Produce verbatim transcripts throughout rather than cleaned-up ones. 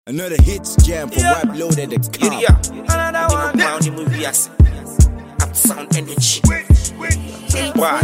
Another hits jam from Yeah. Rap Loaded the Cop. Yeah, yeah. Another one. Now the movie has up sound energy. Wow.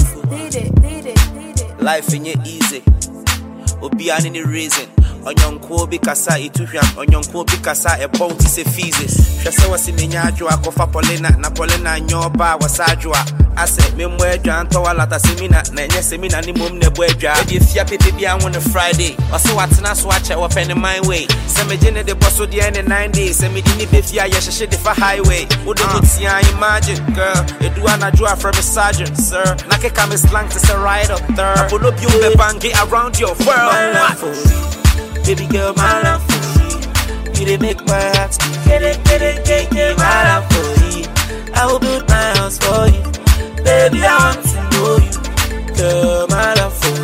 Life in you easy. Obi an any reason. Onyonko bi kasa etuhwam onyonko bi kasa e bounty se fees hwese wase menya adwo akofa polina na polina nyoba wasadwoa ase memmo adwan to walata semina na enye semina ni mom na bo adwa e de fia pepe bia on Friday wase watena so ache wo pen my way se me gene de bosso de any nine days se me di ni be fia ye hye de fa highway wo de mutia imagine girl edu anadwo from a sergeant sir na keka me slang to say right up there apollo bi o be bangi around your world. Baby girl, my love for you. You dey make my heart get it, get it, get it, my love for you. I will build my house for you. Baby, I want to know you. Girl, my love for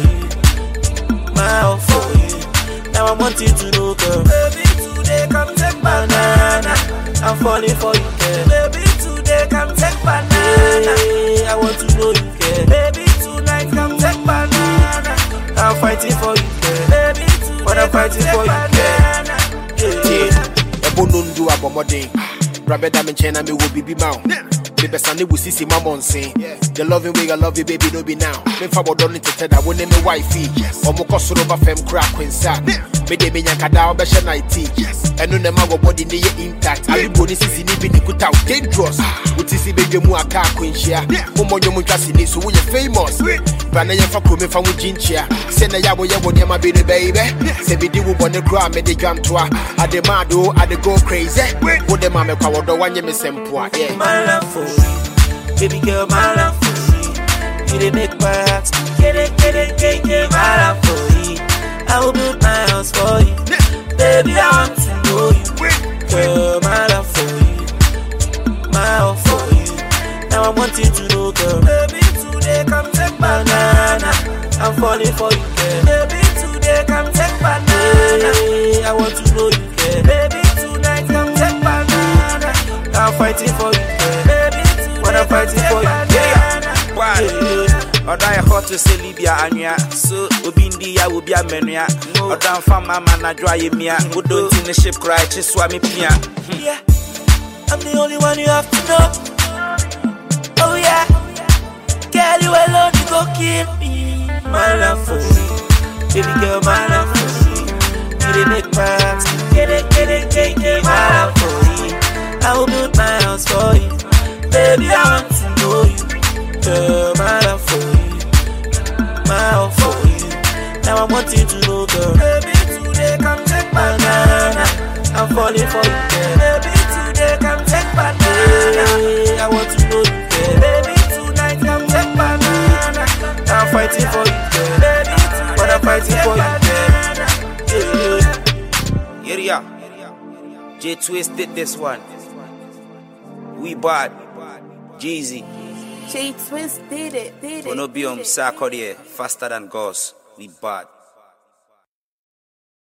you. My love for you. Now I want you to know, girl. Baby, today come take banana. I'm falling for you, girl. Baby, today come take banana. Hey, I want to know you, girl. Baby, tonight come take banana. I'm fighting for you, girl. Baby, but I'm fighting for you, yeah. Yeah, a bonundu abomoding. Rabeda menchena me will be mount. Baby, Sunday will see my monse. The loving way I love you, baby, no be now. Me fabo don't need to tell that when me wifey. Or mo koso over fem crack when sack. Me de me yanka da obesha ninety. And no nema go body ne intact. I go ni sisi ni bi ni kuta dangerous. Uti si baby mu aka queen share. Mo mo nyomu twase ni so we famous. Bana ye fa kome fa mu jinchia. Se na ya wo ye wo nema be baby. Se bi di wo bone kra me de dwantoa. Ade mado ade go crazy. Wo de ma me kwa wo do wanye me sempoa. Yeah. My love for you, baby girl, my love for you. You dey make my heart get it, get it, get it, my love for you. I will build my house for you, baby. I want to know you, girl, my love for you, my love for you. Now I want you to know, girl. Baby, today come take banana. I'm falling for you, girl. Baby, today come take banana. Hey, I want to know you, girl. Baby, tonight come take banana. I'm fighting for you, girl. Baby, but I'm fighting for you, yeah. Why? Oda ya hot to say Libya anya. So obindi ya will be a menia. Oda fam mama na dry mia. Who don't in the ship cry, just swami pia. Yeah, I'm the only one you have to know. Oh yeah, girl, you alone you go kill me. My love for you, baby girl, my love for you. You dey make my heart get it, get it, get it, my love for you. I will build my house for you, baby. I want to know you, girl, my love for you, my love for you. Now I want you to know, girl. Baby, today come take banana. I'm falling for you, girl. Baby, today come take banana. Hey, I want to know you, girl. Baby, tonight come take banana. I'm fighting for you, girl. Baby, but I'm fighting for you, girl. Yeah, yeah. J Twisted this one. We bad. Jeezy. J Twist did it, did it. Onobium Sarkodie, faster than Gauss. We bad.